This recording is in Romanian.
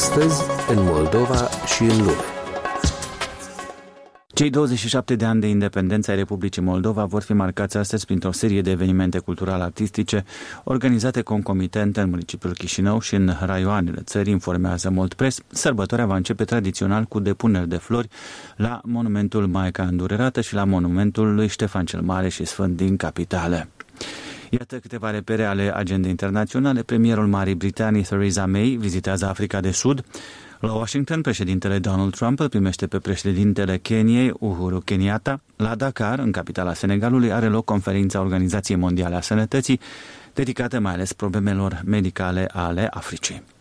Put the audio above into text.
Astăzi, în Moldova și în lume. Cei 27 de ani de independență ai Republicii Moldova vor fi marcați astăzi printr-o serie de evenimente cultural-artistice organizate concomitent în municipiul Chișinău și în raioanele țării, informează Moldpress. Sărbătoarea va începe tradițional cu depuneri de flori la monumentul Maica Îndurerată și la monumentul lui Ștefan cel Mare și Sfânt din capitală. Iată câteva repere ale agendei internaționale. Premierul Marii Britanii, Theresa May, vizitează Africa de Sud. La Washington, președintele Donald Trump îl primește pe președintele Keniei, Uhuru Kenyatta. La Dakar, în capitala Senegalului, are loc conferința Organizației Mondiale a Sănătății, dedicată mai ales problemelor medicale ale Africii.